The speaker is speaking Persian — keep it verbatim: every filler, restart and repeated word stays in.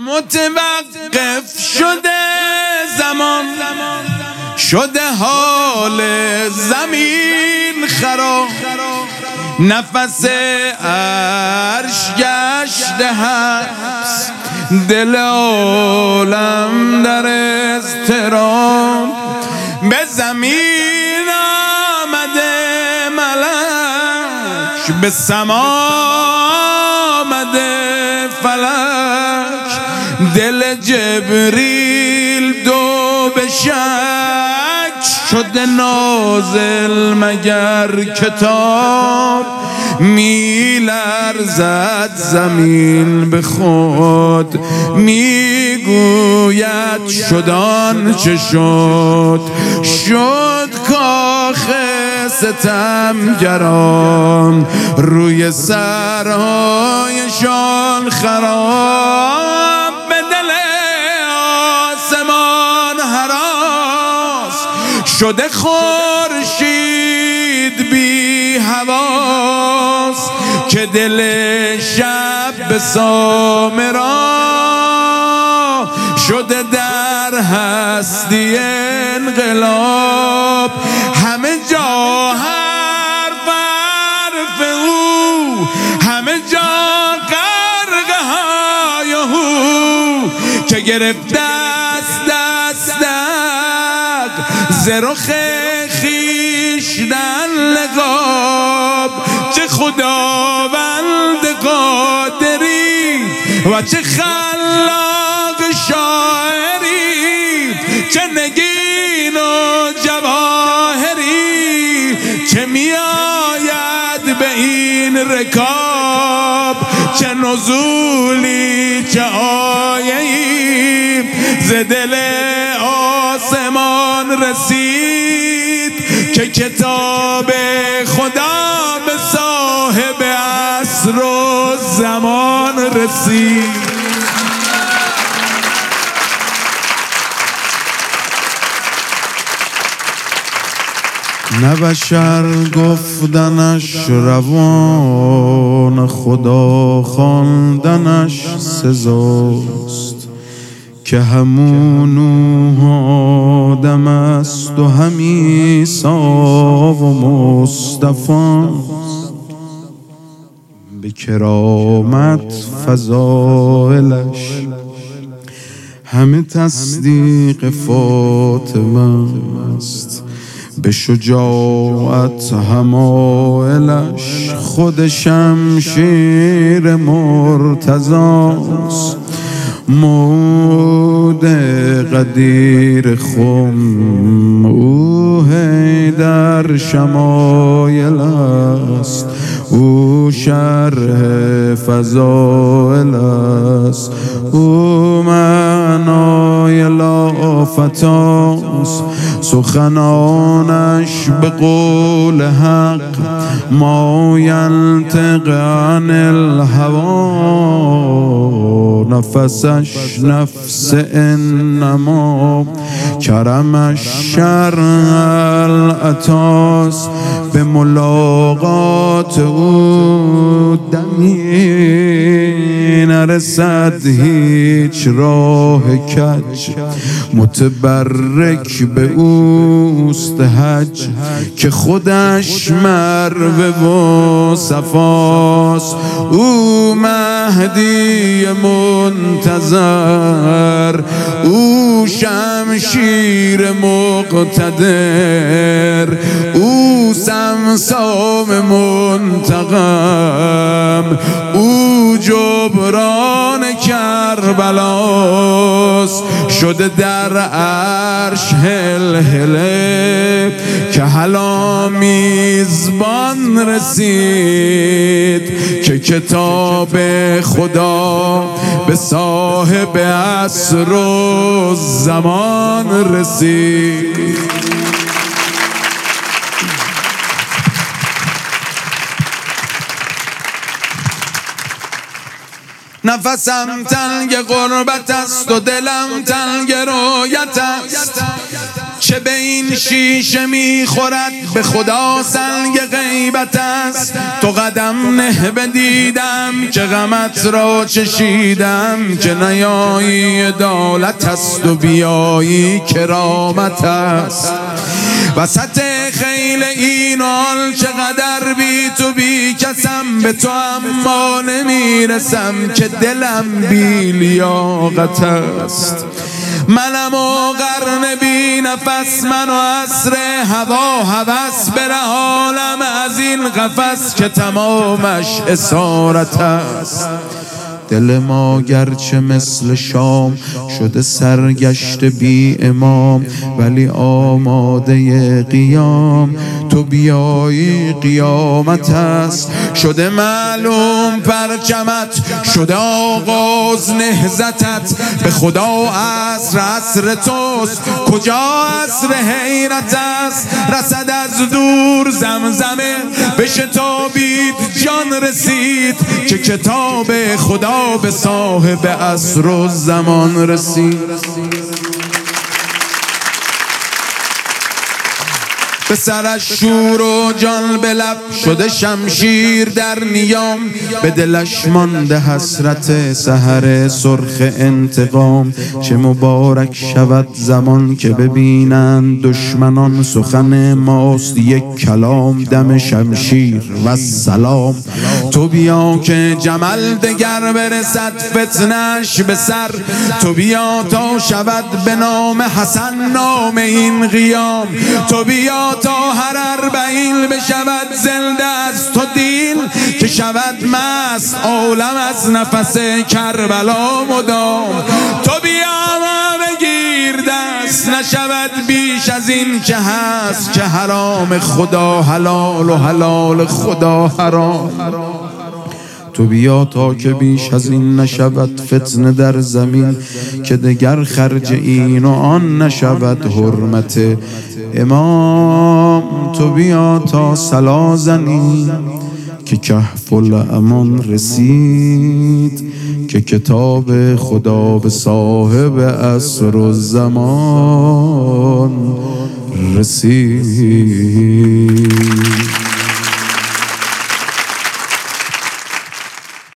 متوقف شده زمان، شده حال زمین خراب، نفس عرش گشته هست، دل عالم در اضطراب. به زمین آمده ملک، به سما آمده فلک، دل جبریل دو به شک شده نازل مگر کتاب. می لرزد زمین به خود، می گوید شدان چه شد. شد کاخ ستمگران، روی سرهایشان خراب. به دل آسمان هراس شده خورشید بی حواس، که دل شب به سامرا شده در هستی انقلاب. همه جا حرف حرف او، همه جا غرقه های او، که گرفت دست دستک ز رخ خویشتن نقاب. چه خداوند قادری و چه خلاق شاعری، چه نگین و جواهری، چه می آید به این رکاب. چه نزولی چه آیه‌ای ز دل آسمان رسید، که کتاب خدا به صاحب عصر و زمان رسید. نه بشر گفتنش روان، خدا خواندنش سزاست. که همون نوح آدم است و هم عیسی و مصطفی، به کرامت فضائلش همه تصدیق فاطمه است. به شجاعت همایلش خود شمشیر مرتضاست. موعود قدیر خم او حیدر شمایل است، او شرح فضائل است، او معنای لافتاست. سخنانش به قول حق، ما ینطق عن الهوی، نفسش نفس انما، کرمش شرع العطاست. به ملاقات او دمی نرسد هیچ راه کج، متبرک به اوست حج، که خودش مروه و صفاست. او مهدی منتظر، او شمشیر مقتدر، او سمسام منتقم، او جبران کربلاست. شده در عرش هل هله، که هلا میزبان رسید، که کتاب خدا به صاحب عصر و زمان رسید. نفسم تنگ غربت است و دلم تنگ رویت است، که به این شیشه میخورد به خدا سنگ غیبت است. تو قدم نه بدیدم که غمت را چشیدم، که نیایی عدالت است و بیایی کرامت است. وسط خیل این حال چقدر بی تو بی کسم، به تو اما نمیرسم که دلم بی لیاقت است. منم و قرن بی نفس، من و عصر هوا هوس، بره حالم از این قفس که تمامش اسارت است. دل ما گرچه مثل شام شده سرگشت بی امام، ولی آماده قیام تو بیایی قیامت است. شده معلوم پرچمت، شده آغاز نهضتت، به خدا عصر عصر توست، کجا عصر حیرت است. رسد از دور زمزمه، به شتابید جان رسید، که کتاب خدا به صاحب عصر و زمان رسید. به سرش شور و جان به لب شده شمشیر در نیام، به دلش مانده حسرت سحر سرخ انتقام. چه مبارک شود زمان که ببینند دشمنان سخن ماست یک کلام، دم شمشیر و سلام. تو بیا که جمل دگر برسد فتنش به سر، تو بیا تا شود به نام حسن نام این قیام. تو بیا تا هر اربعین بشود زنده از تو دین، که شود مست عالم از نفس کربلا مدام. تو بیا ما بگیر دست، نشود بیش از این که هست، که حرام خدا حلال و حلال خدا حرام. تو بیا تا که بیش از این نشود فتنه در زمین، که دگر خرج این و آن نشود حرمت امام. تو بیا تا صلا زنی که کهف الامان رسید، که کتاب خدا به صاحب عصر و زمان رسید.